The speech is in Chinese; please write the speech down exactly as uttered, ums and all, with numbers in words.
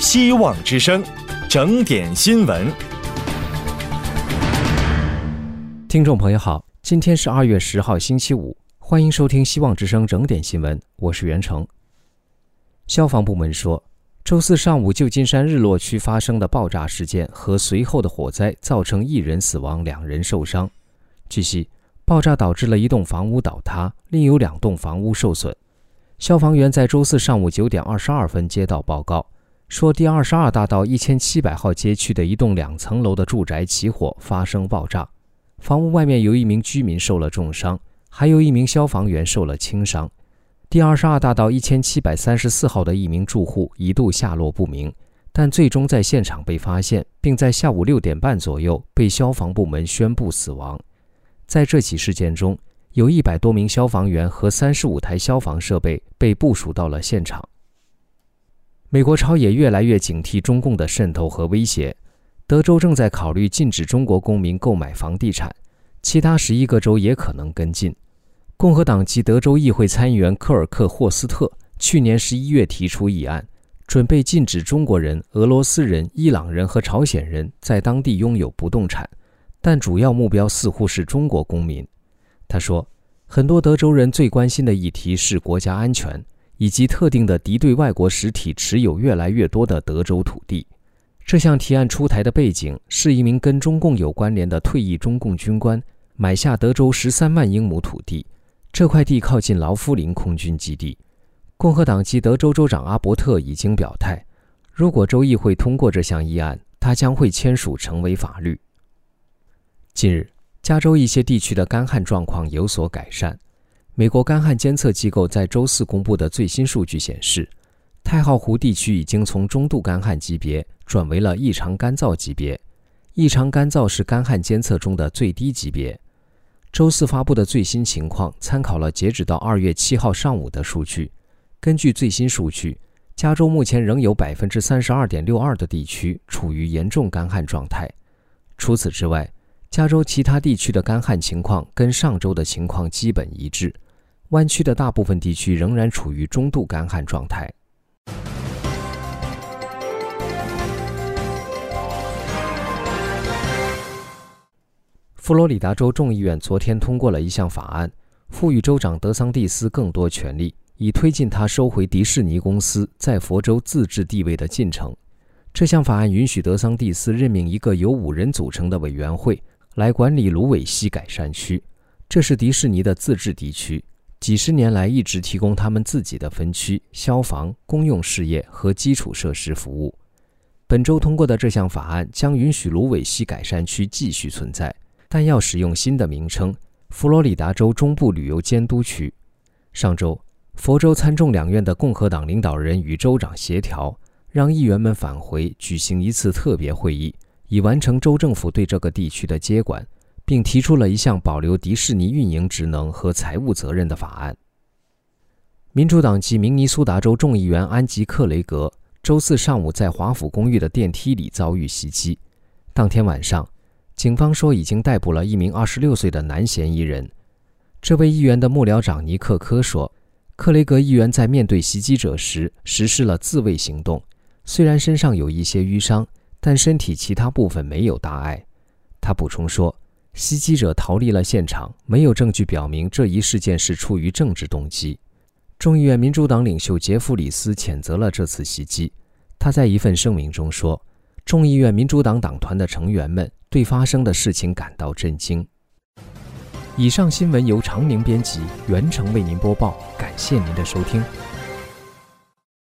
希望之声，整点新闻。 听众朋友好，今天是二月十号星期五，欢迎收听希望之声整点新闻，我是袁成。消防部门说，周四上午旧金山日落区发生的爆炸事件和随后的火灾造成一人死亡，两人受伤。据悉，爆炸导致了一栋房屋倒塌，另有两栋房屋受损。消防员在周四上午九点二十二分接到报告，说第二十二大道一千七百号街区的一栋两层楼的住宅起火发生爆炸，房屋外面有一名居民受了重伤，还有一名消防员受了轻伤。第二十二大道一千七百三十四号的一名住户一度下落不明，但最终在现场被发现，并在下午六点半左右被消防部门宣布死亡。在这起事件中，有一百多名消防员和三十五台消防设备被部署到了现场。美国朝野越来越警惕中共的渗透和威胁，德州正在考虑禁止中国公民购买房地产，其他十一个州也可能跟进。共和党籍德州议会参议员科尔克·霍斯特去年十一月提出议案，准备禁止中国人、俄罗斯人、伊朗人和朝鲜人在当地拥有不动产，但主要目标似乎是中国公民。他说，很多德州人最关心的议题是国家安全，以及特定的敌对外国实体持有越来越多的德州土地。这项提案出台的背景是一名跟中共有关联的退役中共军官买下德州十三万英亩土地，这块地靠近劳夫林空军基地。共和党籍德州州长阿伯特已经表态，如果州议会通过这项议案，他将会签署成为法律。近日，加州一些地区的干旱状况有所改善。美国干旱监测机构在周四公布的最新数据显示，太浩湖地区已经从中度干旱级别转为了异常干燥级别。异常干燥是干旱监测中的最低级别。周四发布的最新情况参考了截止到二月七号上午的数据。根据最新数据，加州目前仍有 百分之三十二点六二 的地区处于严重干旱状态。除此之外，加州其他地区的干旱情况跟上周的情况基本一致，湾区的大部分地区仍然处于中度干旱状态。佛罗里达州众议院昨天通过了一项法案，赋予州长德桑蒂斯更多权力，以推进他收回迪士尼公司在佛州自治地位的进程。这项法案允许德桑蒂斯任命一个由五人组成的委员会来管理芦苇溪改善区，这是迪士尼的自治地区，几十年来一直提供他们自己的分区、消防、公用事业和基础设施服务。本周通过的这项法案将允许芦苇溪改善区继续存在，但要使用新的名称——佛罗里达州中部旅游监督区。上周，佛州参众两院的共和党领导人与州长协调，让议员们返回举行一次特别会议，以完成州政府对这个地区的接管，并提出了一项保留迪士尼运营职能和财务责任的法案。民主党籍明尼苏达州众议员安吉·克雷格周四上午在华府公寓的电梯里遭遇袭击。当天晚上，警方说已经逮捕了一名二十六岁的男嫌疑人。这位议员的幕僚长尼克科说，克雷格议员在面对袭击者时实施了自卫行动，虽然身上有一些淤伤，但身体其他部分没有大碍。他补充说，袭击者逃离了现场，没有证据表明这一事件是出于政治动机。众议院民主党领袖杰弗里斯谴责了这次袭击。他在一份声明中说，众议院民主党党团的成员们对发生的事情感到震惊。以上新闻由常宁编辑，袁成为您播报，感谢您的收听。